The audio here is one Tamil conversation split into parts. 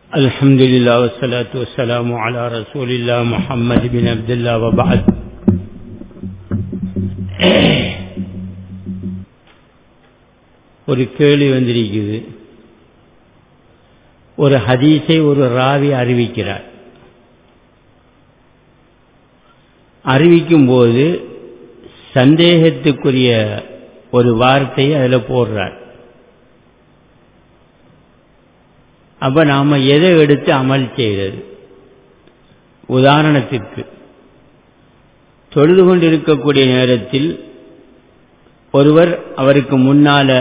الحمد لله والصلاة والسلام على رسول الله محمد بن عبد الله وبعد. ஒரு கேள்வி வந்திருக்குது. ஒரு ஹதீஸை ஒரு ராவி அறிவிக்கிறார். அறிவிக்கும் போது சந்தேகத்துக்குரிய ஒரு வார்த்தையை அதில் போடுறார். அப்ப நாம எதை எடுத்து அமல் செய்கிறது? உதாரணத்திற்கு, தொழுது கொண்டிருக்கக்கூடிய நேரத்தில் ஒருவர் அவருக்கு முன்னால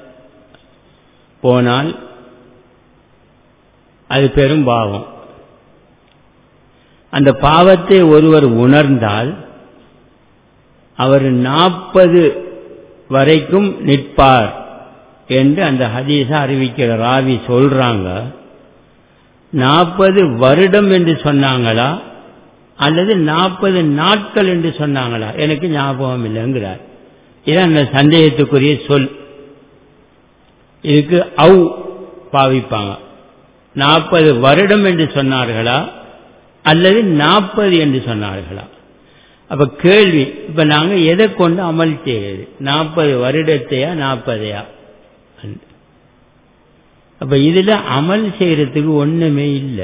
போனால் அது பெரும் பாவம். அந்த பாவத்தை ஒருவர் உணர்ந்தால் அவர் 40 வரைக்கும் நிற்பார் என்று அந்த ஹதீஸை அறிவிக்கிற ராவி சொல்றாங்க. 40 வருடம் என்று சொன்னாங்களா அல்லது 40 நாட்கள் என்று சொன்னாங்களா எனக்கு ஞாபகம் இல்லைங்கிறார். இதான் அந்த சந்தேகத்துக்குரிய சொல். இதுக்கு பாவிப்பாங்க. 40 வருடம் என்று சொன்னார்களா அல்லது 40 என்று சொன்னார்களா? அப்ப கேள்வி, இப்ப நாங்க எதை கொண்டு அமல் செய்வது? 40 வருடத்தையா 40ஐயா? அப்ப இதுல அமல் செய்யறதுக்கு ஒண்ணுமே இல்லை.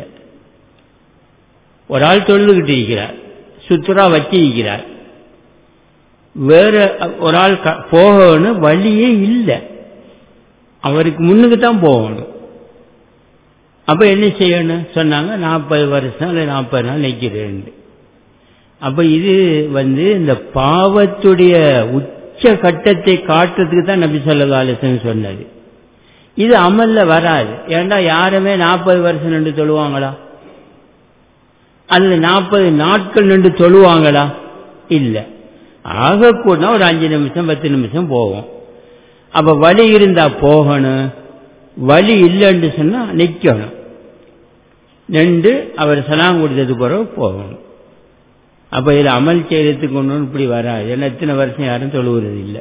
ஒரு ஆள் தொழுதுகிட்டு இருக்கிறார், சுற்றுலா வச்சு இருக்கிறார். வேற ஒரு ஆள் போகணும், வழியே இல்லை, அவருக்கு முன்னுக்கு தான் போகணும். அப்ப என்ன செய்யணும் சொன்னாங்க? 40 வருஷம் இல்லை 40 நாள் நிற்கிறேன். அப்ப இது இந்த பாவத்துடைய உச்ச கட்டத்தை காட்டுறதுக்கு தான் நபி ஸல்லல்லாஹு அலைஹி வஸல்லம் சொன்னது. இது அமல்ல வராது. ஏண்டா யாருமே 40 வருஷம் நின்று தொழுவாங்களா அல்லது 40 நாட்கள் நின்று தொழுவாங்களா? இல்ல. ஆக கூட ஒரு 5 நிமிஷம் 10 நிமிஷம் போவோம். அப்ப வழி இருந்தா போகணும், வழி இல்லைன்னு சொன்னா நிக்கணும். நின்று அவர் சலாம் கொடுத்தது பிறகு போகணும். அப்ப இதில் அமல் செய்யறதுக்கு ஒன்று இப்படி வராது. ஏன்னா எத்தனை வருஷம் யாரும் தொழுகிறது இல்லை.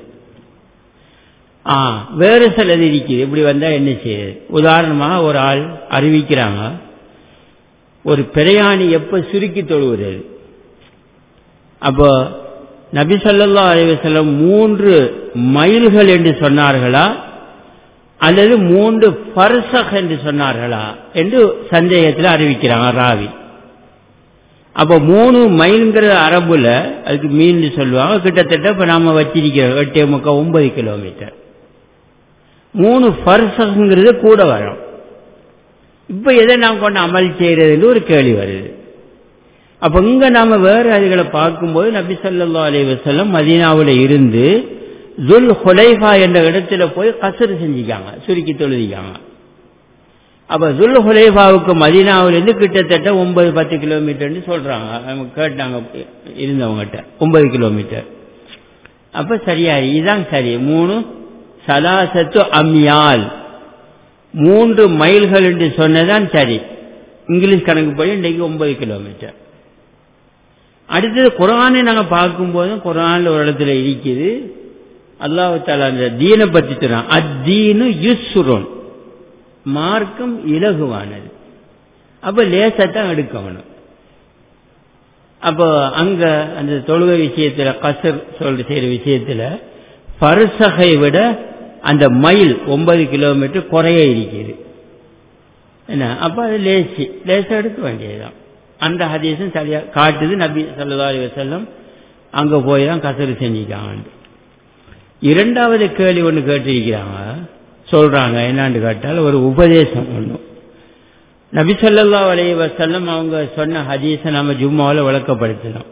வேறு சிலது இருக்குது. இப்படி வந்தா என்ன செய்யுது? உதாரணமாக ஒரு ஆள் அறிவிக்கிறாங்க, ஒரு பிரயாணி எப்ப சுருக்கி தொழுகிறது? அப்போ நபி ஸல்லல்லாஹு அலைஹி வஸல்லம் 3 மைல்கள் என்று சொன்னார்களா அல்லது 3 ஃபர்சக் என்று சொன்னார்களா என்று சந்தேகத்தில் அறிவிக்கிறாங்க ராவி. அப்ப 3 மைல்ங்கிற அரபுல அதுக்கு மீன் சொல்லுவாங்க. கிட்டத்தட்ட இப்ப நாம வச்சிருக்கிறோம் 8.9 கிலோமீட்டர். 3 ஃபர்சக்ங்கிறது கூட வரும். இப்ப எதை நாம் கொண்டு அமல் செய்யறதுன்னு ஒரு கேள்வி வருது. அப்ப இங்க நாம வேற அதுகளை பார்க்கும்போது நபி ஸல்லல்லாஹு அலைஹி வஸல்லம் மதீனாவுல இருந்து துல் ஹுலைஃபா என்ற இடத்துல போய் கஸ்ர் செஞ்சிக்காங்க, சுருக்கி தொழுதிக்காங்க. அப்ப துல் ஹுலைஃபாவுக்கு மதீனாவிலிருந்து கிட்டத்தட்ட 9-10 கிலோமீட்டர்னு சொல்றாங்க. கேட்டாங்க இருந்தவங்ககிட்ட 9 கிலோமீட்டர். அப்ப சரியா, இதுதான் சரி. 3 சலாசத்து அம்யால் 3 மைல்கள் என்று சொன்னதான் சரி. இங்கிலீஷ் கணக்கு படி இன்றைக்கு 9 கிலோமீட்டர். அடுத்தது குர்ஆனை நாங்க பார்க்கும்போது குர்ஆன்ல ஒரு இடத்துல இருக்குது, அல்லாஹ் தஆலா அந்த தீனை பற்றி சொல்றான். அத்தீனு யுஸ்ருன், மார்க்கம் இலகுவானது. அப்ப லேசத்தான் எடுக்கணும். அப்போ அங்க அந்த தொழுகை விஷயத்துல கஸ்ர் செய்யற விஷயத்துல ஃபர்சகை விட அந்த மைல் 9 கிலோமீட்டர் குறைய இருக்குது. என்ன? அப்ப அது லேசா எடுக்க வேண்டியதுதான். அந்த ஹதீஸும் சரியா காட்டுது. நபி ஸல்லல்லாஹு அலைஹி வஸல்லம் அங்க போய் தான் கஸ்ர் செஞ்சிக்காங்க. இரண்டாவது கேள்வி ஒன்று கேட்டிருக்கிறாங்க, சொல்றாங்க. என்னான்னு கேட்டால் ஒரு உபதேசம் ஒன்று. நபி ஸல்லல்லாஹு அலைஹி வஸல்லம் அவங்க சொன்ன ஹதீஸை நாம ஜும்மாவில் விளக்கப்படுத்தணும்.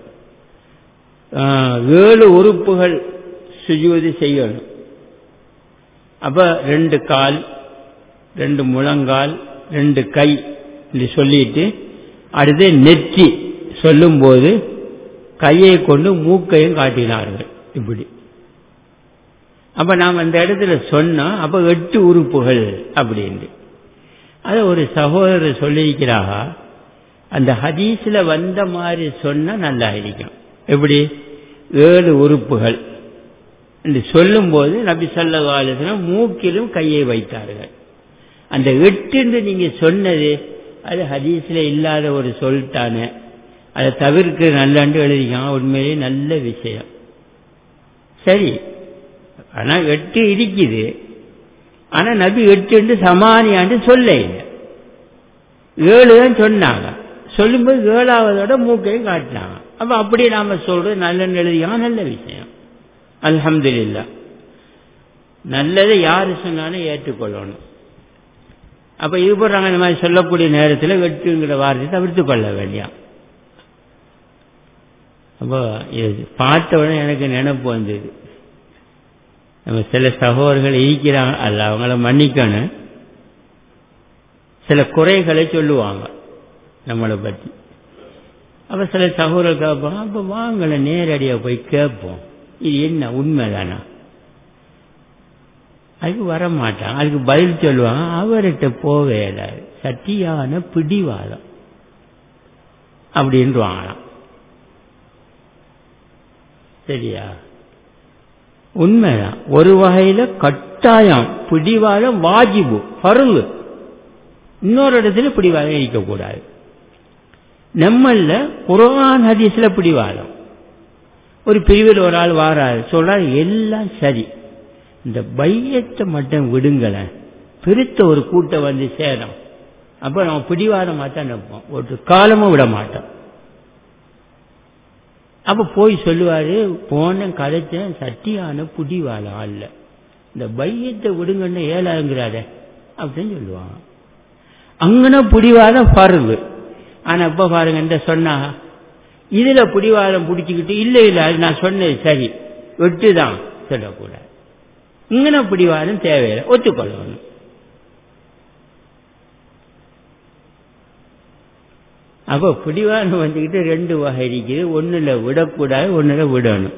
7 உறுப்புகள் சுஜூது செய்யணும். அப்ப 2 கால், 2 முழங்கால், 2 கை என்று சொல்லிட்டு அடுத்து நெற்றி சொல்லும் போது கையை கொண்டு மூக்கையும் காட்டினார்கள். இப்படி அப்ப நாம் அந்த இடத்துல சொன்னோம். அப்ப 8 உறுப்புகள் அப்படின்னு அது ஒரு சகோதரர் சொல்லியிருக்கிறாக. அந்த ஹதீஸ்ல வந்த மாதிரி சொன்னா நல்லா இருக்கும். எப்படி 7 உறுப்புகள் என்று சொல்லும் போது நபி ஸல்லல்லாஹு அலைஹி வஸல்லம் மூக்கிலும் கையை வைத்தார்கள். அந்த 8 என்று நீங்க சொன்னது அது ஹதீஸில் இல்லாத ஒரு சொல் தானே, அதை தவிர்க்க நல்லாண்டு எழுதிக்காங்க. உண்மையிலே நல்ல விஷயம். சரி, ஆனால் 8 இருக்குது. ஆனால் நபி 8 சமானியாண்டு சொல்ல இல்லை, 7 தான் சொன்னாங்க. சொல்லும்போது 7வதோட மூக்கையும் காட்டினாங்க. அப்ப அப்படி நாம சொல்றது நல்லன்னு எழுதிக்காங்க. நல்ல விஷயம், அல்ஹம்துலில்லாஹ். நல்லதை யாரு சொன்னாலும் ஏற்றுக்கொள்ளணும். அப்ப இது போடுறாங்க, இந்த மாதிரி சொல்லக்கூடிய நேரத்தில் 8ங்கிற வார்த்தையை தவிர்த்து கொள்ள வேண்டியாம். அப்போ இது பார்த்த உடனே எனக்கு நினைப்பு வந்தது, நம்ம சில சகோதரர்கள் இருக்கிறாங்க, அல்ல அவங்கள மன்னிக்கணும், சில குறைகளை சொல்லுவாங்க நம்மளை பற்றி. அப்ப சில சகோதரர்கள் கேட்பாங்க, அப்ப வாங்கல நேரடியாக போய் கேட்போம், இது என்ன உண்மைதானா? அதுக்கு வரமாட்டாங்க, அதுக்கு பதில் சொல்லுவாங்க, அவர்கிட்ட போவே இல்லை, சத்தியான பிடிவாதம் அப்படின்வாங்களாம். சரியா? உண்மைதான். ஒரு வகையில கட்டாயம் பிடிவாதம் வாஜிபு பருளு, இன்னொரு இடத்துல பிடிவாதம் இருக்கக்கூடாது. நம்மள குர்ஆன் ஹதீஸ்ல பிடிவாதம். ஒரு பிரிவில் ஒரு ஆள் வாராரு, சொல்றாரு எல்லாம் சரி, இந்த பையத்தை மட்டும் விடுங்களேன், பெருத்த ஒரு கூட்டம் வந்து சேரும், அப்ப நம்ம பிடிவாதமா தான் நிற்போம், ஒரு காலமும் விட மாட்டோம். அப்ப போய் சொல்லுவாரு, போன கதைச்சேன், சட்டியான பிடிவாதம் அல்ல, இந்த பையத்தை விடுங்கன்னு ஏழாங்கிறார அப்படின்னு சொல்லுவாங்க. அங்கன பிடிவாதம் பருவு. ஆனா இப்ப பாருங்க, சொன்னா இதுல பிடிவாதம் பிடிச்சுக்கிட்டு இல்ல இல்ல அது நான் சொன்னது சரி விட்டுதான் சொல்லக்கூடாது. இங்கன பிடிவாதம் தேவையில்லை, ஒத்துக்கொள்ளணும். அப்ப பிடிவாதம் வந்துக்கிட்டு 2 வகை இருக்குது. ஒண்ணுல விடக்கூடாது, ஒண்ணுல விடணும்.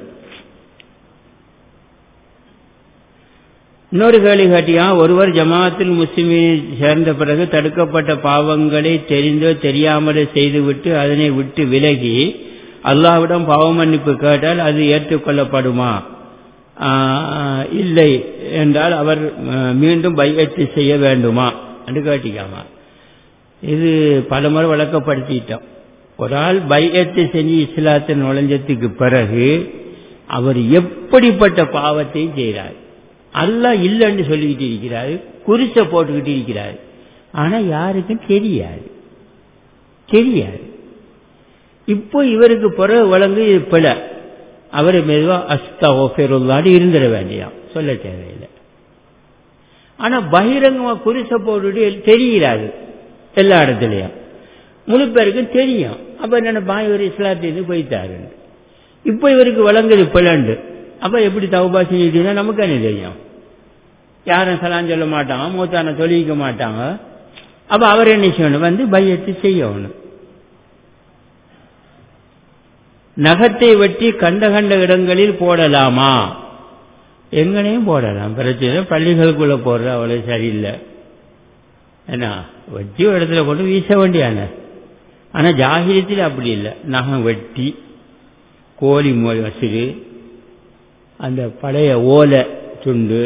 இன்னொரு கேள்வி காட்டியா, ஒருவர் ஜமாஅத்துல் முஸ்லிமீன் சேர்ந்த பிறகு தடுக்கப்பட்ட பாவங்களை தெரிந்தோ தெரியாமலே செய்துவிட்டு அதனை விட்டு விலகி அல்லாஹ்விடம் பாவ மன்னிப்பு கேட்டால் அது ஏற்றுக்கொள்ளப்படுமா? இல்லை என்றால் அவர் மீண்டும் பைஅத்து செய்ய வேண்டுமா என்று கேட்டிக்காமா. இது பலமுறை விளக்கப்படுத்திட்டோம். ஒரு ஆள் பைஅத்து செஞ்சு இஸ்லாத்தில் நுழைஞ்சதுக்கு பிறகு அவர் எப்படிப்பட்ட பாவத்தையும் செய்கிறார், அல்லாஹ் இல்லைன்னு சொல்லிக்கிட்டு இருக்கிறாரு, குறிச்ச போட்டுக்கிட்டு இருக்கிறாரு, ஆனா யாருக்கும் தெரியாது. இப்போ இவருக்கு பிறகு வழங்கு இது பிழ, அவரை மெதுவா அஸ்தக்ஃபிருல்லாஹ் இருந்துட வேண்டியாம், சொல்ல தேவையில்லை. ஆனா பகிரங்கமா குறிச்ச போட்டுட்டு தெரிகிறாரு எல்லா இடத்துலயும், முழு பேருக்கும் தெரியும். அப்ப என்ன இவர் இஸ்லாத்திலிருந்து போயிட்டாரு, இப்ப இவருக்கு வழங்குது பிழண்டு. அப்ப எப்படி தௌபா செஞ்சுட்டீங்கன்னா நமக்கு என்ன தெரியும்? யாரும் சலாம் சொல்ல மாட்டாங்க, மூத்தான தொழிக்க மாட்டாங்க. அப்ப அவர் என்ன செய்யணும், வந்து பையத்து செய்யணும். நகத்தை வெட்டி கண்ட கண்ட இடங்களில் போடலாமா? எங்கனையும் போடலாம், பிரச்சனை. பள்ளிகளுக்குள்ள போடுற அவ்வளவு சரியில்லை. ஏன்னா வெட்டி ஒரு இடத்துல போட்டு வீச வேண்டியான. ஆனா ஜாகிரியத்தில் அப்படி இல்லை, நகம் வெட்டி கோழி வசிறு, அந்த பழைய ஓலை துண்டு,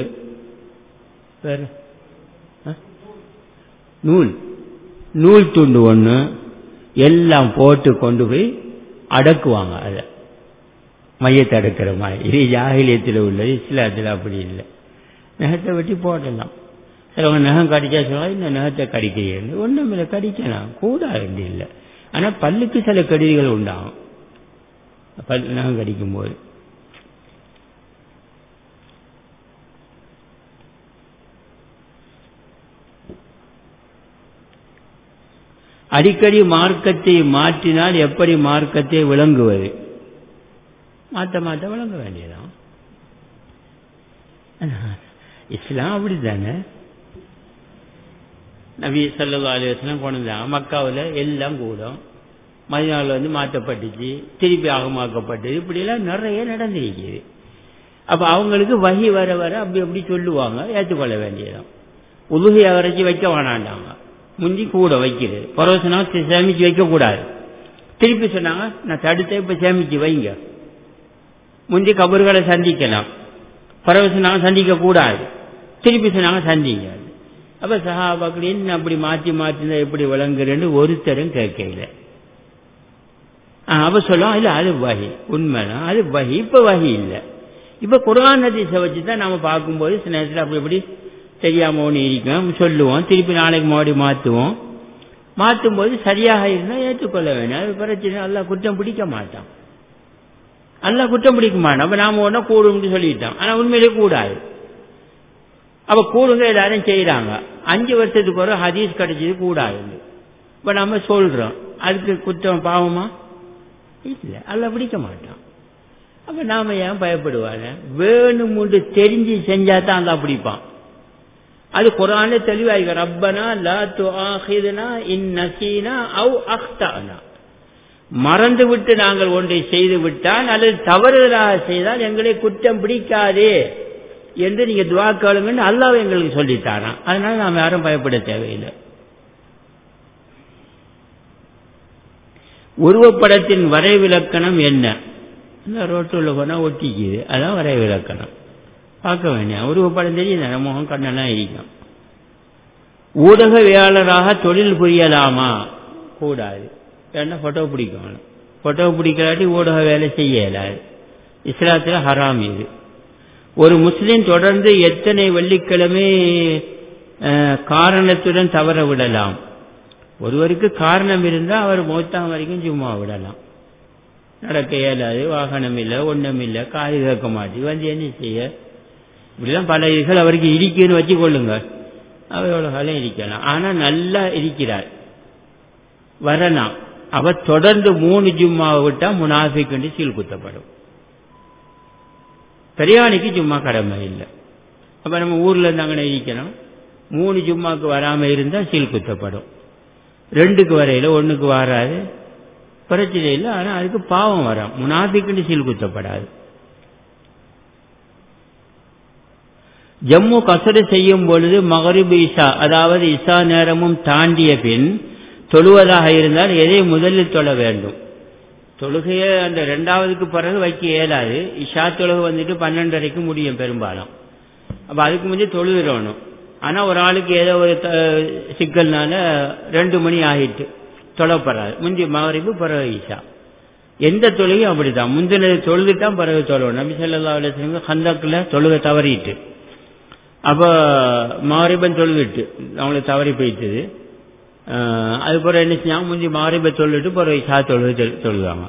நூல் துண்டு ஒண்ணு எல்லாம் போட்டு கொண்டு போய் அடக்குவாங்க. அதை மையத்தை அடக்கிற மாதிரி. இது ஜாகிலியத்தில் உள்ளது, இஸ்லாத்தில் அப்படி இல்லை. நகத்தை வெட்டி போடலாம். சிலவங்க நகம் கடிச்சா சொல்லுவாங்க, இந்த நகத்தை கடிக்கிறீங்க, ஒன்றும் இல்லை, கடிக்கலாம், கூடாது இல்லை. ஆனா பல்லுக்கு சில கெடுதிகள் உண்டாகும் நகம் கடிக்கும் போது. அடிக்கடி மார்க்கத்தை மாற்றினால் எப்படி மார்க்கத்தை விளங்குவது? மாற்ற விளங்க வேண்டியதான். இஸ்லாம் அப்படித்தானே. நபி ஸல்லல்லாஹு அலைஹி வஸல்லம் கொண்டாங்க, மக்காவில் எல்லாம் கூடும், மதீனாவில் வந்து மாற்றப்பட்டுச்சு, திருப்பி ஆகமாக்கப்பட்டது, இப்படி எல்லாம் நிறைய நடந்திருக்குது. அப்ப அவங்களுக்கு வஹி வர வர அப்படி அப்படி சொல்லுவாங்க, ஏற்றுக்கொள்ள வேண்டியதான். உலுஹியா வரைச்சி வைக்க வேணாண்டாங்க, முந்தி கூட வைக்கிறது. பரவசனா சேமிச்சு வைக்க கூடாது. திருப்பி சொன்னாங்க, நான் தடுத்த இப்ப சேமிச்சு வைங்க. முந்தி கபர்களை சந்திக்கலாம், பரவசனாக சந்திக்க கூடாது. திருப்பி சொன்னாங்க சந்திங்க. அப்ப சஹாபாக்கள் என்ன அப்படி மாற்றி மாற்றினா எப்படி விளங்குறேன்னு ஒருத்தரும் கேட்கல. அப்ப சொல்லுவோம் இல்ல அது வஹி, உண்மைதான் அது வஹி. இப்ப வஹி இல்லை, இப்ப குர்ஆன் ஹதீஸை வச்சுதான் நாம பார்க்கும்போது சில நேரத்தில் அப்படி எப்படி தெரியாம ஒன்று இருக்கும் சொல்லுவோம், திருப்பி நாளைக்கு மறுபடி மாற்றும் போது சரியாக இருந்தால் ஏற்றுக்கொள்ள வேணும். அது பிரச்சனை. அல்லாஹ் குற்றம் பிடிக்க மாட்டான், அல்லாஹ் குற்றம் பிடிக்க மாட்டான். அப்ப நாம ஒன்றும் கூடும்னு சொல்லிட்டோம், ஆனா உண்மையிலே கூடாது. அப்ப கூடுங்க எல்லாரும் செய்யறாங்க, 5 வருஷத்துக்கு ஒரு ஹதீஸ் கிடைச்சது கூடாது. இப்ப நம்ம சொல்றோம், அதுக்கு குற்றம் பாவமா இல்ல, அல்லாஹ் பிடிக்க மாட்டான். அப்ப நாம ஏன் பயப்படுவாங்க? வேணும்னு தெரிஞ்சு செஞ்சா தான் அல்லாஹ் பிடிப்பான். அது குர்ஆன்ல தெளிவாக ரப்பனா லா துஆஹிதுனா இன் நஸீனா அவ் அக்தஅனா, மறந்து விட்டு நாங்கள் ஒன்றை செய்து விட்டால் அல்லது தவறுதலாக செய்தால் எங்களை குற்றம் பிடிக்காதே என்று நீங்க துஆ கேளுங்கன்னு அல்லாஹ் எங்களுக்கு சொல்லித்தாரான். அதனால நாம் யாரும் பயப்பட தேவையில்லை. உருவப்படத்தின் வரைவிலக்கணம் என்ன? ரோட்டுல போனா ஒட்டிக்குது, அதான் வரைவிலக்கணம். பார்க்க வேண்டிய உருவப்படம் தெரியுது, முகம் கண்ணெல்லாம் இருக்கும். ஊடகவியலாளராக தொழில் புரியலாமா? கூடாது. ஏன்னா போட்டோ பிடிக்கணும், போட்டோ பிடிக்காட்டி ஊடக வேலை செய்ய இயலாது. இஸ்லாத்தில் ஹராம் இது. ஒரு முஸ்லிம் தொடர்ந்து எத்தனை வெள்ளிக்கிழமை காரணத்துடன் தவற விடலாம்? ஒருவருக்கு காரணம் இருந்தால் அவர் மௌத்தாம் வரைக்கும் சும்மா விடலாம். நடக்க இயலாது, வாகனம் இல்லை, ஒன்றும் இல்லை, காது கேட்க மாட்டி என்ன செய்ய? இப்படிலாம் பல இதுகள் அவருக்கு இருக்குன்னு வச்சு கொள்ளுங்க, அவர் எவ்வளவு காலம் இருக்கலாம். ஆனா நல்லா இருக்கிறார், வரலாம். அவர் தொடர்ந்து 3 ஜும்மாவை விட்டா முனாஃபிக் சீல் குத்தப்படும். பெரியாணிக்கு ஜும்மா கடமை இல்லை. அப்ப நம்ம ஊர்ல இருந்து அங்கே இருக்கணும், 3 ஜும்மாக்கு வராம இருந்தா சீல் குத்தப்படும். 2க்கு வரையில 1க்கு வராது, பிரச்சனை இல்லை. ஆனா அதுக்கு பாவம் வரும், முனாஃபிக் சீல் குத்தப்படாது. ஜம்மு கசரு செய்யும் பொழுது மகரிப் இஷா, அதாவது இஷா நேரமும் தாண்டிய பின் தொழுவதாக இருந்தால் எதை முதலில் தொழ வேண்டும்? தொழுகையை அந்த 2வதுக்கு பிறகு வைக்க இயலாது. இஷா தொழுகை 12:30க்கு முடியும் பெரும்பாலும். அப்ப அதுக்கு முந்தைய தொழுகிறோணும். ஆனா ஒரு ஆளுக்கு ஏதோ ஒரு சிக்கல்னால 2 மணி ஆகிட்டு தொழப்படாது. முந்தி மகரிபு பிறகு இஷா. எந்த தொழுகையும் அப்படித்தான், முந்தினது தொழுதுட்டான் பிறகு தொழணும். நபி ஸல்லல்லாஹு அலைஹி வஸல்லம் கந்தக்ல தொழுகை தவறிட்டு, அப்ப மகரிபன் தொழுதுட்டு அவங்களுக்கு தவறி போயிட்டது. அது பிறகு என்ன செஞ்சாங்க, முந்தி மகரிபை தொழுட்டு பிறகு இஷா தொழுகை தொழுவாங்க.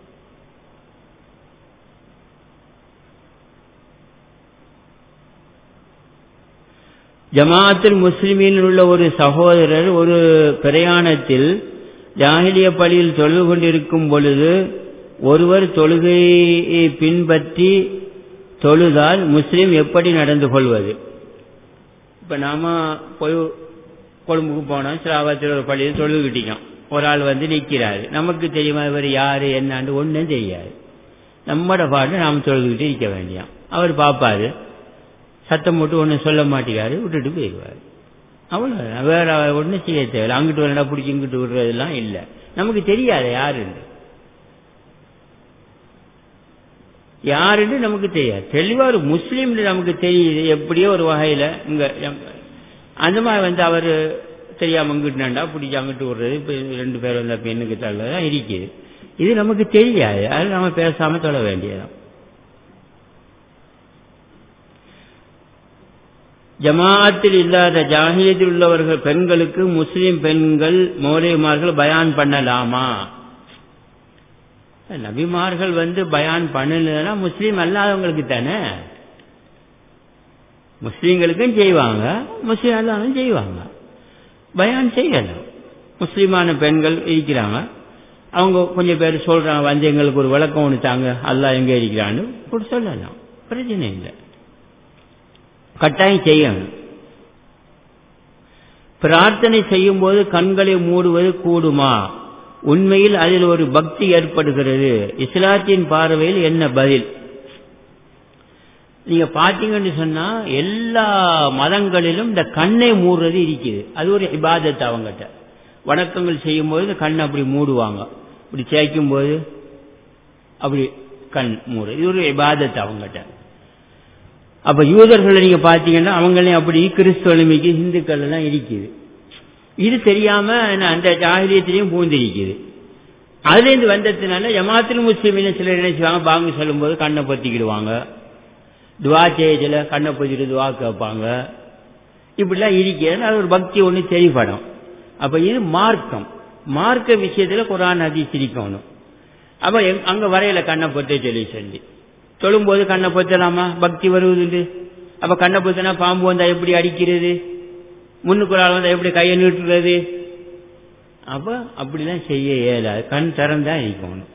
ஜமாஅத்துல் முஸ்லிமீன் உள்ள ஒரு சகோதரர் ஒரு பிரயாணத்தில் ஜாஹிலிய பள்ளியில் தொழுது கொண்டிருக்கும் பொழுது ஒருவர் தொழுகையை பின்பற்றி தொழுதால் முஸ்லிம் எப்படி நடந்து கொள்வது? இப்ப நாம போய் கொழும்புக்கு போனோம், சிராவத்தில் ஒரு பள்ளியில் தொழுதுகிட்டோம், ஒரு ஆள் நிற்கிறாரு, நமக்கு தெரியுமா இவர் யாரு என்னான்னு ஒன்றும் தெரியாது. நம்மட பாட்டு நாம தொழுதுகிட்டு இருக்க வேண்டியான். அவர் பார்ப்பாரு, சத்தம் போட்டு ஒன்றும் சொல்ல மாட்டேங்காரு, விட்டுட்டு போயிடுவாரு. அவ்வளவு, வேற ஒன்றும் செய்ய தேவையில்லை. அங்கிட்டு வரடா பிடிச்சி இங்கிட்டு விடுறதெல்லாம் இல்லை. நமக்கு தெரியாது யாருன்னு, யாருன்னு நமக்கு தெரியாது. தெளிவா ஒரு முஸ்லீம் நமக்கு தெரியுது எப்படியோ ஒரு வகையில. இங்க அந்த மாதிரி அவரு தெரியாம இங்கிட்டுனாண்டா பிடிச்சி அங்கிட்டு விடுறது, இப்ப 2 பேர் வந்த பெண்ணுக்கு தள்ளதான் இருக்குது. இது நமக்கு தெரியாது, அது நம்ம பேசாம தொழ வேண்டியதான். ஜமாஅத்தில் இல்லாத ஜாஹிலியத்தில் உள்ளவர்கள் பெண்களுக்கு முஸ்லிம் பெண்கள் மௌலைமார்கள் பயான் பண்ணலாமா? நபிமார்கள் பயான் பண்ணலன்னா முஸ்லீம் அல்லாதவங்களுக்கு தானே. முஸ்லீம்களுக்கும் செய்வாங்க, முஸ்லீம் அல்லாதவங்க செய்வாங்க, பயான் செய்யலாம். முஸ்லீமான பெண்கள் இருக்கிறாங்க, அவங்க கொஞ்சம் பேர் சொல்றாங்க, எங்களுக்கு ஒரு விளக்கம் ஒன்று தாங்க, அல்லாஹ் எங்க இருக்கிறான்னு கூட சொல்லலாம், பிரச்சனை இல்லை. கட்டாயம் செய்யணும். பிரார்த்தனை செய்யும் போது கண்களை மூடுவது கூடுமா? உண்மையில் அதில் ஒரு பக்தி ஏற்படுகிறது. இஸ்லாத்தின் பார்வையில் என்ன பதில்? நீங்க பாத்தீங்கன்னு சொன்னா எல்லா மதங்களிலும் இந்த கண்ணை மூடுறது இருக்குது. அது ஒரு இபாதத். அவங்ககிட்ட வணக்கங்கள் செய்யும் போது இந்த கண் அப்படி மூடுவாங்க, இப்படி சேர்க்கும் போது அப்படி கண் மூடு, இது ஒரு இபாதத் அவங்ககிட்ட. அப்ப யூதர்களை நீங்க பாத்தீங்கன்னா அவங்களையும் அப்படி கிறிஸ்தவனுமிக்கு இந்துக்கள் எல்லாம் இருக்குது. இது தெரியாம அந்த ஜாஹிலியத்திலையும் பூந்திருக்குது. அதுல இருந்து வந்ததுனால ஜமாத்துல் முஸ்லிமின் சிலர் நினைச்சுவாங்க, பாங்கு சொல்லும் போது கண்ணை பொத்திக்கிடுவாங்க, துவா செய்யல கண்ணை பொத்திட்டு துவா கேட்பாங்க, இப்படிலாம் இருக்கிறது. அது ஒரு பக்தி ஒண்ணு தெரிபடும். அப்ப இது மார்க்க விஷயத்துல குர்ஆன் ஹதீஸ் இருக்கணும். அப்ப அங்க வரையில கண்ணை பொத்த சொல்லி தொழும்போது கண்ணை பொத்தலாமா? பக்தி வருவது. அப்ப கண்ணை பொத்தினா பாம்பு வந்தா எப்படி அடிக்கிறது, முன்னுக்குறால் வந்தா எப்படி கையை நீட்டுறது? அப்ப அப்படிலாம் செய்ய இயலாது. கண் திறந்தா இருக்கணும்.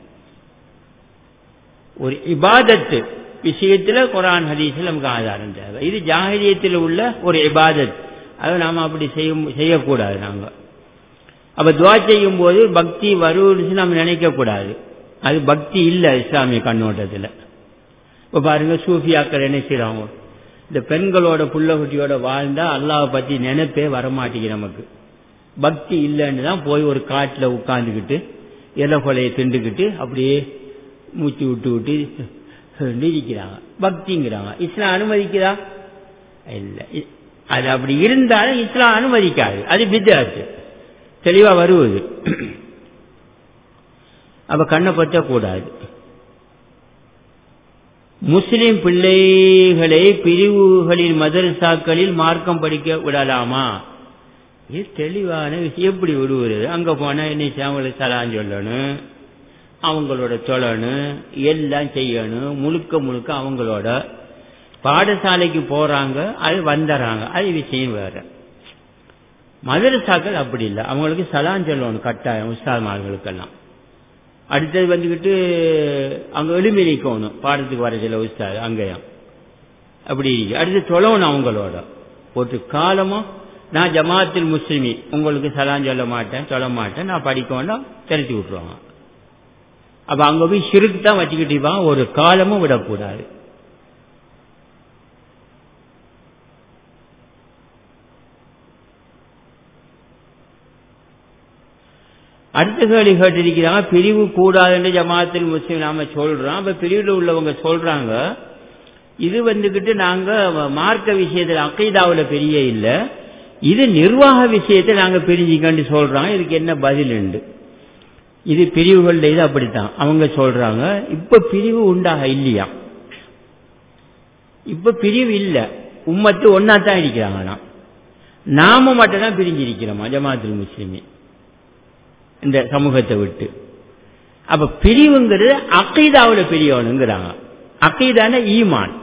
ஒரு இபாதத்து விஷயத்துல குர்ஆன் ஹதீஸ்ல நமக்கு ஆதாரம் தேவை. இது ஜாஹிலியத்தில் உள்ள ஒரு இபாதத். அதை நாம அப்படி செய்யக்கூடாது. நாங்க அப்ப துவா செய்யும் போது பக்தி வருன்னு நம்ம நினைக்க கூடாது. அது பக்தி இல்ல இஸ்லாமிய கண்ணோட்டத்தில். இப்ப பாருங்க, சூஃபியாக்கள் என்ன செய்யறாங்க, இந்த பெண்களோட புள்ள குட்டியோட வாழ்ந்தா அல்லாஹ்வை பத்தி நினைப்பே வரமாட்டேங்குது. நமக்கு பக்தி இல்லைன்னு தான் போய் ஒரு காட்டுல உட்கார்ந்துக்கிட்டு இலை கொலையை திண்டுக்கிட்டு அப்படியே மூச்சு விட்டு விட்டு இருக்கிறாங்க, பக்திங்கிறாங்க. இஸ்லாம் அனுமதிக்குதா? இல்ல. அது அப்படி இருந்தாலும் இஸ்லாம் அனுமதிக்காது. அது பித்அத் தெளிவா வருவது. அப்ப கண்ணை பற்ற கூடாது. முஸ்லிம் பிள்ளைகளை பிரிவுகளில் மதரசாக்களில் மார்க்கம் படிக்க விடலாமா? இது தெளிவான விஷயம். எப்படி விடுவது? அங்க போனா என்ன அவங்களுக்கு சலாம் சொல்லணும், அவங்களோட சொல்லணும், எல்லாம் செய்யணும். முழுக்க அவங்களோட பாடசாலைக்கு போறாங்க, அது வந்துறாங்க, அது விஷயம் வேற. மதரசாக்கள் அப்படி இல்லை. அவங்களுக்கு சலாம் சொல்லணும் கட்டாயம், உஸ்தாத்மார்களுக்கெல்லாம். அடுத்தது வந்துகிட்டு அங்க எழுமி நிற்கணும், பாடத்துக்கு வர சில உஸ்தாது அங்கேயும் அப்படி இருக்கு. அடுத்து சொல்லணும் அவங்களோட. ஒரு காலமும் நான் ஜமாத்துல் முஸ்லிமி உங்களுக்கு சலாம் சொல்ல மாட்டேன், சொல்ல மாட்டேன், நான் படிக்க வேண்டாம், திரட்டி விட்டுருவாங்க. அப்ப அங்க போய் ஷிர்க் தான் வச்சுக்கிட்டு ஒரு காலமும் விடக்கூடாது. அடுத்த கேள்வி கேட்டிருக்கிறாங்க, பிரிவு கூடாதுன்னு ஜமாத்துல் முஸ்லிம் நாம சொல்றோம். அப்ப பிரிவில் உள்ளவங்க சொல்றாங்க, இது வந்துகிட்டு நாங்க மார்க்க விஷயத்துல அகீதாவுல பெரிய இல்ல, இது நிர்வாக விஷயத்தை நாங்க பிரிஞ்சுக்கன்னு சொல்றாங்க. இதுக்கு என்ன பதில் உண்டு? இது பிரிவுகள் இது அப்படித்தான் அவங்க சொல்றாங்க. இப்ப பிரிவு உண்டாக இல்லையா? இப்ப பிரிவு இல்ல, உம்மத்து ஒன்னாத்தான் இருக்கிறாங்க. நாம மட்டும் தான் பிரிஞ்சிருக்கிறோமா ஜமாத்துல் முஸ்லிமி இந்த சமூகத்தை விட்டு. அப்ப பிரிவுங்கிறது அகீதாவுல பிரியணுங்கிறாங்க. அகீதான ஈமான்.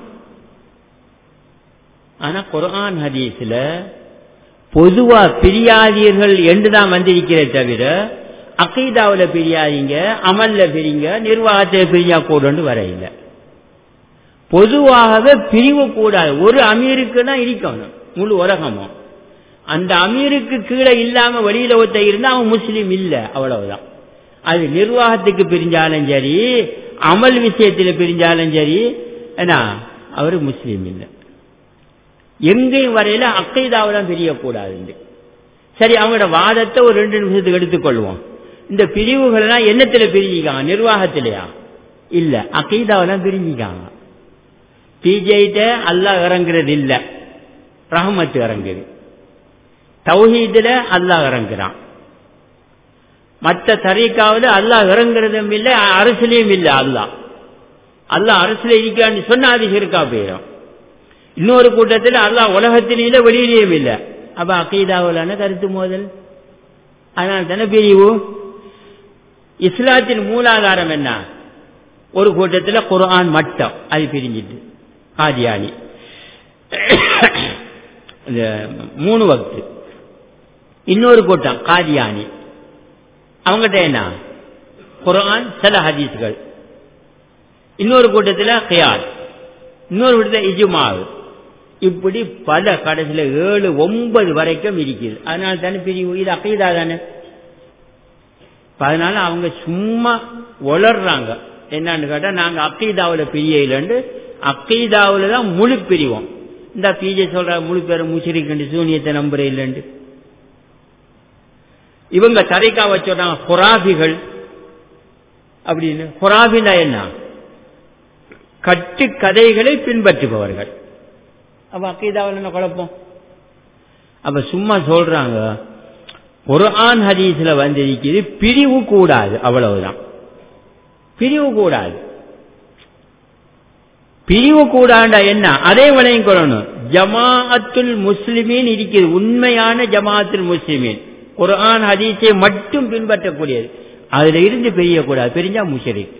ஆனா குர்ஆன் ஹதீஸ்ல பொதுவா பிரியாதீர்கள் என்றுதான் வந்திருக்கிற தவிர அகீதாவுல பிரியாதீங்க, அமல்ல பிரிங்க, நிர்வாகத்தை பிரியா கூடன்னு வர இல்லை. பொதுவாகவே பிரிவு கூடாது. ஒரு அமீருக்குன்னா இருக்கணும் முழு உலகமும். அந்த அமீருக்கு கீழே இல்லாம வெளியில ஒருத்த இருந்தா அவன் முஸ்லீம் இல்ல, அவ்வளவுதான். அது நிர்வாகத்துக்கு பிரிஞ்சாலும் சரி, அமல் விஷயத்தில் பிரிஞ்சாலும் சரி, ஏன்னா அவரு முஸ்லீம் இல்லை. எங்கேயும் வரையில அக்கீதாவெல்லாம் பிரியக்கூடாது. சரி, அவங்களோட வாதத்தை ஒரு 2 நிமிஷத்துக்கு எடுத்துக்கொள்வோம். இந்த பிரிவுகள் எல்லாம் என்னத்துல பிரிஞ்சிக்காங்க? நிர்வாகத்திலையா? இல்ல, அக்கீதாவெல்லாம் பிரிஞ்சிக்காங்க. பிஜேட்ட அல்லாஹ் இறங்குறது இல்ல, ரஹ்மத் இறங்குது. தௌஹீதுல அல்லாஹ் இறங்குறான். மற்ற தரீக்காவில் அல்லாஹ் இறங்குறதும் இல்லை, அரசியலையும் இல்லை. அல்லாஹ் அரசியல இருக்கான்னு சொன்னா அது ஷிர்கா போயிடும். இன்னொரு கூட்டத்தில் அல்லாஹ் உலகத்திலேயே வெளியிலேயும் இல்லை. அப்ப அகீதாவிலான கருத்து மோதல். அதனால தானே பிரிவு. இஸ்லாத்தின் மூலாதாரம் என்ன? ஒரு கூட்டத்தில் குர்ஆன் மட்டும், அது பிரிஞ்சிட்டு காதியானி 3 வக்து. இன்னொரு கூட்டம் காதியானி, அவங்ககிட்ட என்ன? குர்ஆன், சில ஹதீஸ்கள். இன்னொரு கூட்டத்தில் கியாஸ், இன்னொரு கூட்டத்தில் இஜ்மாவ். இப்படி பல கடைசியில் 7, 9 வரைக்கும் இருக்குது. அதனால தானே பிரிவு. இது அகீதா தானே. அதனால அவங்க சும்மா வளர்றாங்க. என்னன்னு கேட்டா, நாங்க அகீதாவுல பிரியலன்னு. அகீதாவுல தான் முழு பிரிவோம். இந்த பிஜே சொல்ற முழு பேரும் முஷ்ரிக், சூனியத்தை நம்புற இல்லைன்னு. இவங்க தரைக்கா வச்சோட்டாங்க குராபிகள் அப்படின்னு. குராபினா என்ன? கட்டு கதைகளை பின்பற்றுபவர்கள். அப்ப அக்கீதாவில் என்ன குழப்பம்? அப்ப சும்மா சொல்றாங்க குர்ஆன் ஹதீஸ்ல வந்திருக்குது, பிரிவு கூடாது, அவ்வளவுதான். பிரிவு கூடாது. பிரிவு கூடாண்டா என்ன? அதே விலையும் கொள்ளணும். ஜமாஅத்துல் முஸ்லிமீன் இருக்குது, உண்மையான ஜமாஅத்துல் முஸ்லிமீன் குர்ஆன் ஹதீஸை மட்டும் பின்பற்றக்கூடியது. அதுல இருந்து பிரியக்கூடாது, பிரிஞ்சா முஷ்ரிக்.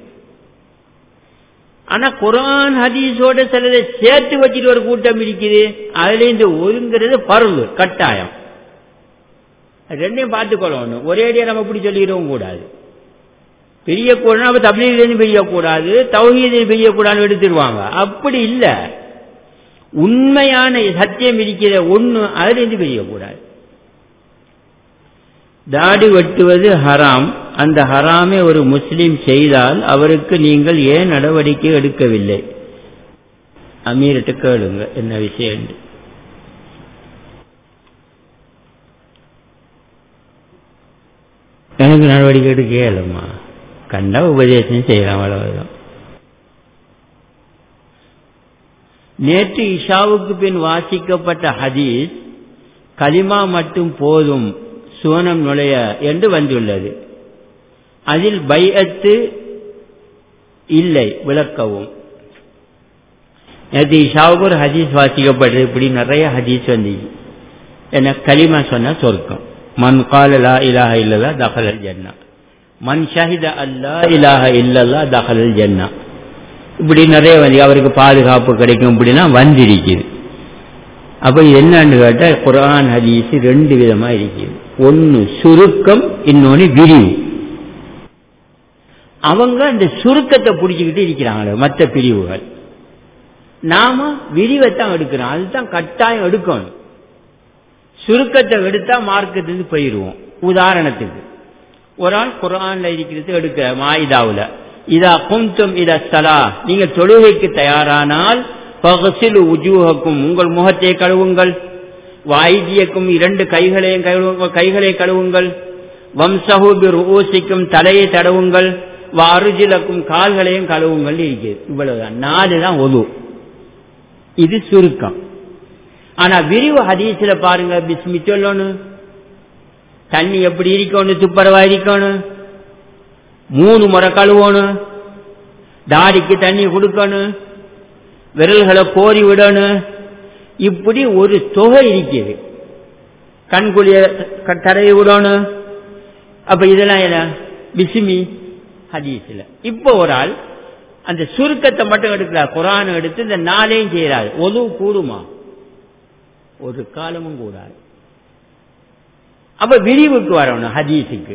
ஆனா குர்ஆன் ஹதீஸோட சிலதை சேர்த்து வச்சுட்டு ஒரு கூட்டம் இருக்குது, அதுல இருந்து ஒருங்கிறது பருவு கட்டாயம். ரெண்டையும் பார்த்துக்கொள்ளணும். ஒரேடியா நம்ம இப்படி சொல்லிடவும் கூடாது. பிரியக்கூடாது, தப்லீகிலிருந்து பிரியக்கூடாது, தௌஹீதிலிருந்து பிரியக்கூடாதுன்னு எடுத்துருவாங்க. அப்படி இல்ல, உண்மையான சத்தியம் இருக்கிற ஒண்ணு, அதுல இருந்து பிரியக்கூடாது. தாடி வெட்டுவது ஹராம். அந்த ஹராமை ஒரு முஸ்லிம் செய்தால் அவருக்கு நீங்கள் ஏன் நடவடிக்கை எடுக்கவில்லை? அமீர்கிட்ட கேளுங்க என்ன விஷயம். எனக்கு நடவடிக்கை எடுக்க இயலுமா? கண்டா உபதேசம் செய்யலாம், அவ்வளவுதான். நேற்று இஷாவுக்கு பின் வாசிக்கப்பட்ட ஹதீஸ் கலிமா மட்டும் போதும் சுவனம் நுழைய என்று வந்துள்ளது. அதில் பைஅத்து இல்லை, விளக்கவும். நேற்று இஷாவுக்கு ஒரு ஹதீஸ் வாசிக்கப்பட்டது, இப்படி நிறைய ஹதீஸ் வந்து என்ன கலிமா சொன்ன சொர்க்கம். மன் கால லா இலாஹ இல்லல்லாஹ் தஹலல் ஜன்னah, மன் ஷஹித அல்லா இலாஹ இல்லல்லாஹ் தஹலல் ஜன்னah. இப்படி நிறைய வந்து அவருக்கு பாதுகாப்பு கிடைக்கும், இப்படிலாம் வந்திருக்குது. அப்ப என்னன்னு கேட்டா குர்ஆன் ஹதீஸ் ரெண்டு விதமா இருக்குது. ஒன்னு சுருக்கம், இன்னொன்னு விரிவு. அவங்க அந்த சுருக்கத்தை பிடிச்சுக்கிட்டு இருக்கிறாங்க மற்ற பிரிவுகள். நாம விரிவைத்தான் எடுக்கிறோம், அதுதான் கட்டாயம் எடுக்கணும். சுருக்கத்தை எடுத்தா மார்க்கத்துக்கு போயிடுவோம். உதாரணத்துக்கு ஒரு ஆள் குர்ஆன்ல இருக்கிறது எடுக்கிற மாயிதாவுல, இதா குந்தும் இத ஸலா, நீங்க தொழுகைக்கு தயாரானால் ஃபக்ஸிலு உஜூஹக்கும், உங்கள் முகத்தை கழுவுங்கள், வைதியக்கும், இரண்டு கைகளை கழுவுங்கள், வம்சஹு பிருஊசிக்கும், தலையை தடவுங்கள், வஅர்ஜுலக்கும், கால்களையும் கழுவுங்கள் இருக்குது. இவ்வளவுதான், 4 தான் ஒது. இது சுருக்கம். ஆனா விரிவு ஹதீஸ்ல பாருங்க, பிஸ்மி சொல்லணும், தண்ணி எப்படி இருக்கணும், துப்பரவா இருக்கணும், 3 முறை கழுவணும், தாடிக்கு தண்ணி கொடுக்கணும், விரல்களை கோரி விடணும், இப்படி ஒரு தொகை இருக்குது. கண்குளிய தரையை விடணும். அப்ப இதெல்லாம் என்ன பிஸ்மி ஹதீஸ்ல. இப்ப ஒரு ஆள் அந்த சுருக்கத்தை மட்டும் எடுக்கிறார், குர்ஆன் எடுத்து இந்த 4ஐயும் செய்யறாரு, ஒது கூடுமா? ஒரு காலமும் கூடாது. அப்ப விரிவுக்கு வரணும் ஹதீஸுக்கு.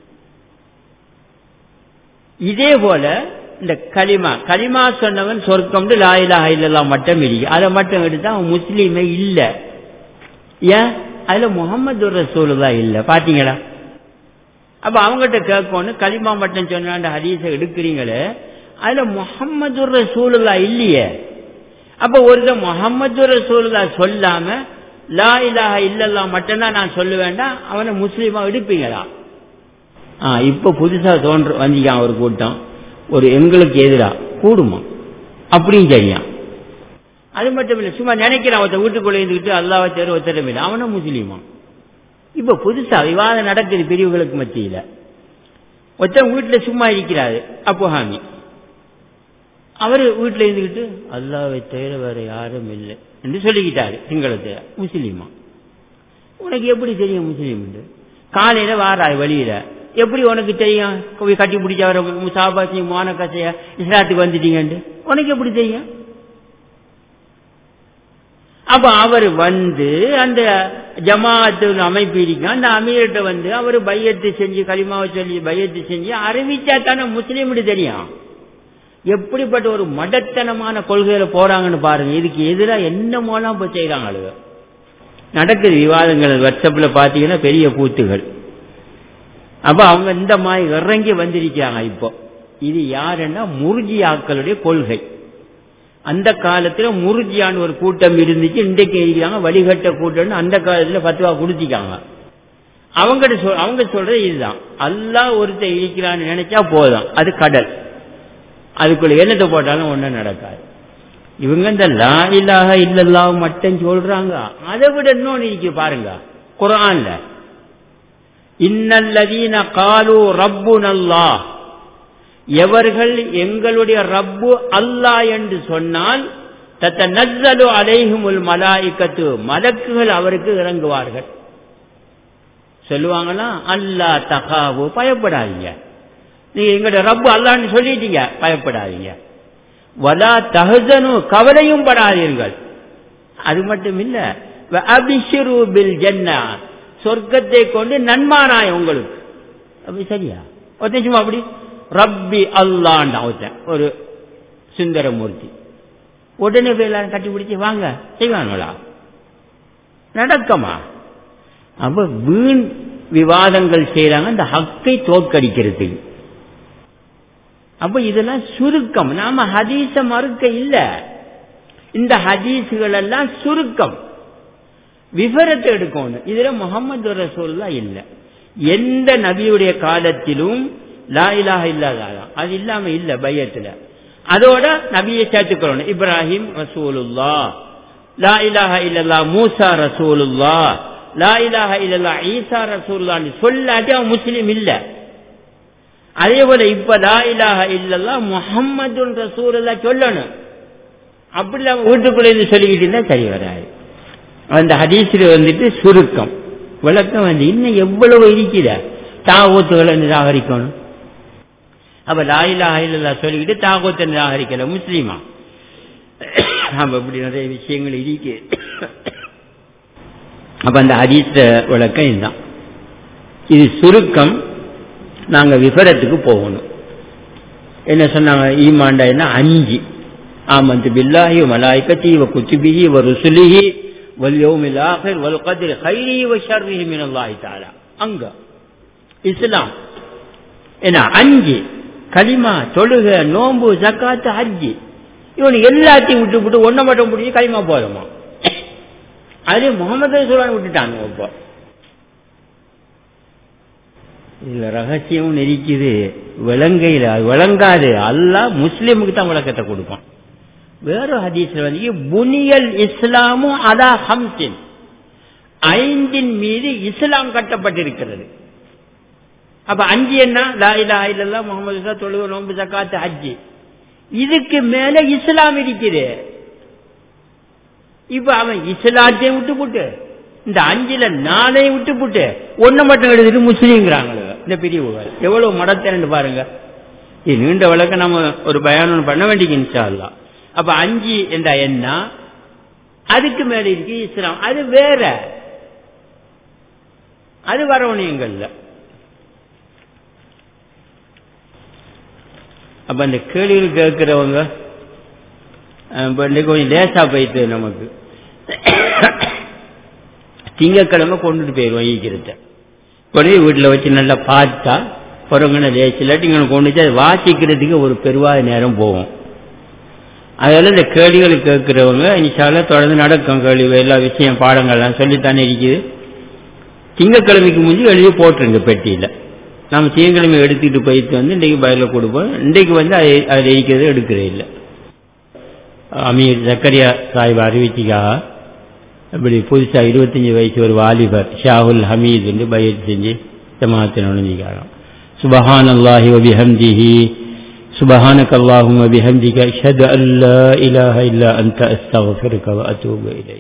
இதே போல இந்த கலிமா சொன்னவன் சொர்க்கம் லா இலாஹ இல்லல்லாஹ் மட்டும் இருக்கு, அதை மட்டும் எடுத்தா அவன் முஸ்லீமே இல்ல. ஏன்? அதுல முஹம்மது ரசூலுல்லாஹ் இல்ல. பாத்தீங்களா? அப்ப அவங்ககிட்ட கேட்கணும், கலிமா மட்டும் சொன்ன ஹதீஸை எடுக்கிறீங்களே, அதுல முஹம்மது ரசூலுல்லாஹ் இல்லையே. அப்ப ஒரு முஹம்மது ரசூலுல்லாஹ் சொல்லாம லா இலாஹ இல்லல்லாஹ் மட்டும்தான் நான் சொல்ல வேண்டாம், அவனை முஸ்லீமா எடுப்பீங்களா? இப்ப புதுசா வந்திக்கான் ஒரு கூட்டம், ஒரு எங்களுக்கு எதிரா கூடுமா அப்படின்னு சரியா. அது மட்டும் இல்ல, சும்மா நினைக்கிறான் ஒருத்த வீட்டுக்குள்ள இருந்துக்கிட்டு அல்லாஹ்வை தவிர ஒருத்தரும் இல்லை, அவன முஸ்லீமா. இப்ப புதுசா விவாதம் நடக்குது பிரிவுகளுக்கு மத்தியில. ஒருத்தன் வீட்டுல சும்மா இருக்கிறாரு, அப்புஹாமி, அவரு வீட்டுல இருந்துக்கிட்டு அல்லாஹ்வை தவிர வேற யாரும் இல்லை என்று சொல்லிக்கிட்டாரு. சிங்களத்தை முஸ்லீமா. உனக்கு எப்படி தெரியும் முஸ்லீம்? காலையில வாராய் வழியில, எப்படி உனக்கு தெரியும் கட்டி பிடிச்ச வர முசாபாசி மானக்காசைய இஸ்லாத்துக்கு வந்துட்டீங்க உனக்கு எப்படி தெரியும்? அப்ப அவர் வந்து அந்த ஜமாஅத்து அமைப்பு இருக்க, அந்த அமீர்கிட்ட வந்து அவர் பையத்து செஞ்சு கலிமாவை சொல்லி பையத்து செஞ்சு அறிவிச்சா தானே முஸ்லீம் தெரியும். எப்படிப்பட்ட ஒரு மடத்தனமான கொள்கையில போறாங்கன்னு பாருங்க. இதுக்கு எதிராக என்னமோலாம் போய் செய்யறாங்க. அழுக நடக்குது விவாதங்கள், வாட்ஸ்அப்ல பாத்தீங்கன்னா பெரிய கூத்துகள். அப்ப அவங்க இந்த மாதிரி இறங்கி வந்திருக்காங்க. இப்போ இது யாருன்னா முர்ஜியாக்களுடைய கொள்கை. அந்த காலத்துல முர்ஜியான்னு ஒரு கூட்டம் இருந்துச்சு, இன்றைக்கு இருக்கிறாங்க வழிகட்ட கூட்டம். அந்த காலத்துல ஃபத்வா கொடுத்திருக்காங்க. அவங்க சொல்றது இதுதான், அல்லாஹ் ஒருத்தர் இருக்கிறான்னு நினைச்சா போதும், அது கடல், அதுக்குள்ள என்னத்தை போட்டாலும் ஒன்றும் நடக்காது. இவங்க இந்த லா இலாஹ இல்லல்லாஹ் மட்டும் சொல்றாங்க. அதை விட இன்னொன்னு இருக்கு பாருங்க குர்ஆன்ல, இன்னல்லதீன காலு ரப்புனல்லாஹ், எவர்கள் எங்களுடைய ரப்பு அல்லாஹ் என்று சொன்னால் தத்தனஸ்ஸலு அலைஹிமுல் மலாயிகத்து, மலக்குகள் அவருக்கு இறங்குவார்கள். சொல்லுவாங்களா, அல்லா தகாவு, பயப்படாதீங்க, நீங்க எங்களுடைய ரப்பு அல்லாஹ்னு சொல்லிட்டீங்க, பயப்படாதீங்க. வலா தஹ்சனு, கவலையும் படாதீர்கள். அது மட்டும் இல்ல, வஅபிஷிரு பில் ஜன்னah, சொர்க்கத்தை கொண்டு நன்மாராய் உங்களுக்கு. அப்படி சரியா? ஒருத்தன் சும்மா அப்படி ரப்பி அல்லாஹ்னு ஒருத்தன், ஒரு சுந்தரமூர்த்தி, உடனே போய் எல்லாரும் கட்டி பிடிச்சி வாங்க செய்வாங்களா? நடக்கமா? அப்ப வீண் விவாதங்கள் செய்யறாங்க இந்த ஹக்கை தோற்கடிக்கிறதுக்கு. அப்ப இதெல்லாம் சுருக்கம். நாம ஹதீஸ மறுக்க இல்ல, இந்த ஹதீஸுகள் எல்லாம் சுருக்கம், விவரத்தை எடுக்கணும். இதுல முஹம்மது ரசூலுல்லாஹ் இல்ல. எந்த நபியுடைய காலத்திலும் லா இலாஹ இல்லல்லாஹ் அது இல்லாம இல்ல பையத்துல. அதோட நபியை சேர்த்துக்கணும். இப்ராஹிம் ரசூலுல்லாஹ், லா இலாஹ இல்லல்லாஹ் மூசா ரசூலுல்லாஹ், லா இலாஹ இல்லல்லாஹ் ஈசா ரசூலுல்லாஹ் சொல்லாட்டி அவன் முஸ்லீம் இல்ல. அதே போல இப்ப லா இலாஹ இல்லல்லாஹ் முஹம்மதுன் ரசூலுல்லாஹ் சொல்லணும். அப்படி வீட்டுக்குள்ள இருந்து சொல்லிக்கிட்டு இருந்தா சரி வராது. அந்த ஹதீஸ்ல வந்துட்டு சுருக்கம் விளக்கம் வந்து இன்னும் எவ்வளவு இருக்கிற தாகூத்துகளை நிராகரிக்கணும். அப்ப லா இலாஹ இல்லல்லாஹ் சொல்லிக்கிட்டு தாகூத்தை நிராகரிக்கல முஸ்லீமா? அப்ப இப்படி நிறைய விஷயங்கள் இருக்கு. அப்ப அந்த ஹதீஸ் விளக்கம் இதுதான். இது சுருக்கம். நாங்க விபரத்துக்கு போகணும். என்ன சொன்னாங்க? ஈமான்டா என்ன? 5. ஆமன்து பில்லாஹி வ மலாயிகத்திஹி வ குதுபிஹி வ ருசுலிஹி வல் யௌமில் ஆகிர் வல் கத்ரி கைரிஹி வ ஷர்ரிஹி மினல்லாஹி தஆலா. அங்க இஸ்லாம் என்ன? 5 கலிமா, தொழுக, நோன்பு, ஜகாத், ஹஜ். இவன் எல்லாத்தையும் விட்டு ஒன்ன மட்டும் பிடிச்சி கலிமா போதுமா? அதே முகமது ரசூலுல்லாஹ் விட்டுட்டாங்க. இப்போ இதுல ரகசியம் நெரிக்குது, விளங்கையில் அது விளங்காது. அல்லாஹ் முஸ்லிமுக்கு தான் விளக்கத்தை கொடுப்பான். வேற ஹதீஸ்ல வந்து புனியல் இஸ்லாமு அலா ஹம்சின், 5 மீது இஸ்லாம் கட்டப்பட்டிருக்கிறது. அப்ப 5 என்ன? லா இலாஹ இல்லல்லாஹ் முஹம்மது ரசூலுல்லாஹ், தொழுகை, நோன்பு, ஜகாத், ஹஜ். இதுக்கு மேல இஸ்லாம் இருக்குது. இப்ப அவன் இஸ்லாத்தையும் விட்டு போட்டு இந்த 5ல 4ஐயும் விட்டு போட்டு ஒன்ன மட்டும் எழுதிட்டு முஸ்லீம்ங்கிறாங்களே. இந்த பிரிவுகள் எவ்வளவு மடத்தேன்னு பாருங்க. இது நீண்ட வழக்க நம்ம ஒரு பயானம் பண்ண வேண்டிய இன்ஷா அல்லாஹ். அப்ப 5 என்ற என்ன? அதுக்கு மேல இருக்கு இஸ்லாம். அது வேற, அது வரவணையங்கள்ல. அப்ப அந்த கேள்விகள் கேட்கிறவங்க கொஞ்சம் லேசா போயிட்டு நமக்கு திங்கக்கிழமை கொண்டுட்டு போயிடுவோம். ஈக்கிறத கொண்டு வீட்டில் வச்சு நல்லா பார்த்தா பிறகுன லேசு இல்லாட்டி இங்கே கொண்டு வச்சு அதை வாசிக்கிறதுக்கு ஒரு பெருவாத நேரம் போகும். அதனால இந்த கேள்விகள் கேட்கிறவங்க இன்ஷால்லா தொடர்ந்து நடக்கும். கேள்வி எல்லா விஷயம் பாடங்கள்லாம் சொல்லித்தானே இருக்குது. திங்கக்கிழமைக்கு முடிஞ்சு எழுதி போட்டுருங்க பெட்டியில். நம்ம திங்கக்கிழமை எடுத்துக்கிட்டு போயிட்டு வந்து இன்றைக்கு பயிரில் கொடுப்போம். இன்றைக்கு வந்து அதில் இருக்கிறது எடுக்கிறே இல்லை. அமீர் ஜக்கரியா சாஹிப் அறிவிச்சிக்காக அப்படி புதுசாக 25 வயசு ஒரு வாலிபர் ஷாஹுல் ஹமீத் என்று பயிற்சி செஞ்சு ஜமாத்தில் நுழைஞ்சிக்காங்க. சுபஹானல்லாஹி வ பிஹம்திஹி சுபஹானக அல்லாஹும்ம பிஹம்திக அஷ்ஹது அன் லா இலாஹ இல்லா அன்த அஸ்தக்ஃபிருக வ அத்தூபு இலைக்.